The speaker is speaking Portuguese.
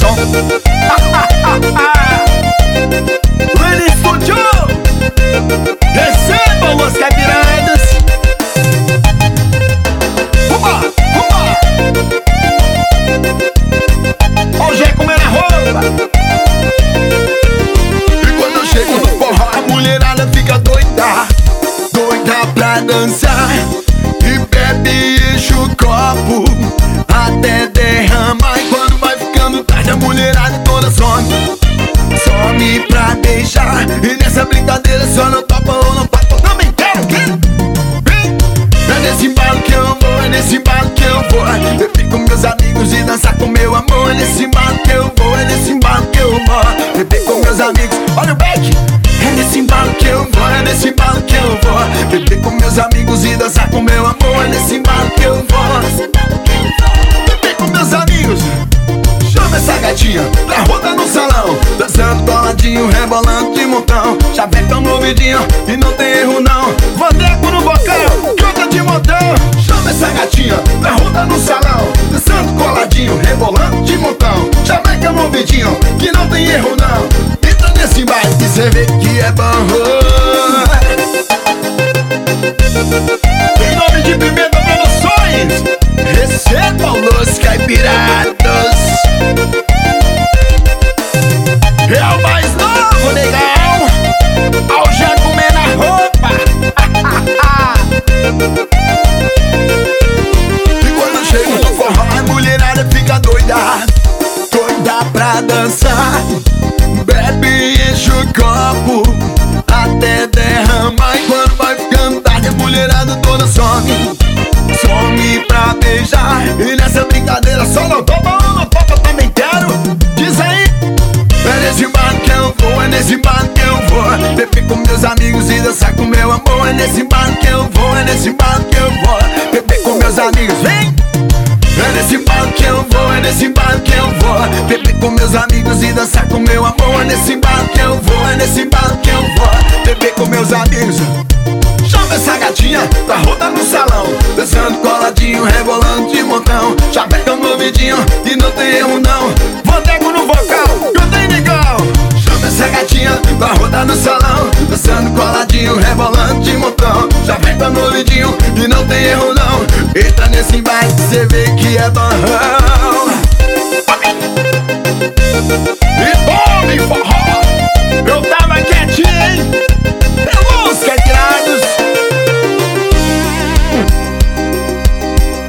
som. Lenny Studio, recebam os caipiradas. Ó o Jé comendo a roupa. E quando eu chego no forró, a mulherada fica doida, doida pra dançar. E bebe e enche o copo até derramar. E quando vai ficando tarde, a mulherada toda some, some pra beijar. E nessa brincadeira só não topa ou não topa, também quero que vem. É nesse embalo que eu vou, é nesse embalo que eu vou. Beber com meus amigos e dançar com meu amor. É nesse embalo que eu vou, é nesse embalo que eu vou. Beber com meus amigos, olha o back. É nesse embalo que eu vou, é nesse embalo que eu vou. Beber com meus amigos e dançar com meu amor. É nesse embalo que eu vou. Beber com meus amigos. Chama essa gatinha pra rodar no salão, dançando coladinho, rebolando de montão. Chaveca no ouvidinho e não tem erro não. Vandeco no vocal, canta de montão. Chama essa gatinha pra rodar no salão, dançando coladinho, rebolando de montão. Chaveca no ouvidinho que não tem erro não. Entra nesse baile que cê vê que é bom. Em nome de Pimenta Produções, recebam os caipirados. É o mais novo, negão. Ao Jé comendo a roupa. E quando chego no forró, a mulherada fica doida, doida pra dançar. Bebe e enche o copo até derramar. E quando vai ficando tarde, a mulherada toda some, some pra beijar. E nessa brincadeira só não topa ou não topa, também quero. Diz aí. É nesse embalo que eu vou, é nesse embalo que eu vou. Beber com meus amigos e dançar com meu amor. É nesse embalo que eu vou, é nesse embalo que eu vou. Beber com meus amigos, vem. É nesse embalo que eu vou, é nesse embalo que eu vou. Beber com meus amigos e dançar com meu amor. É nesse embalo que eu vou, é nesse embalo que eu vou. Beber com meus amigos. Chama essa gatinha pra rodar no salão, dançando coladinho, rebolando de montão. Chaveca no ouvidinho e não tem erro não. Vandeco no vocal, canta aí, negão. Chama essa gatinha pra rodar no salão, dançando coladinho, rebolando de montão. Chaveca no ouvidinho e não tem erro não. Entra nesse baile que cê vê que é bom. E tome forró.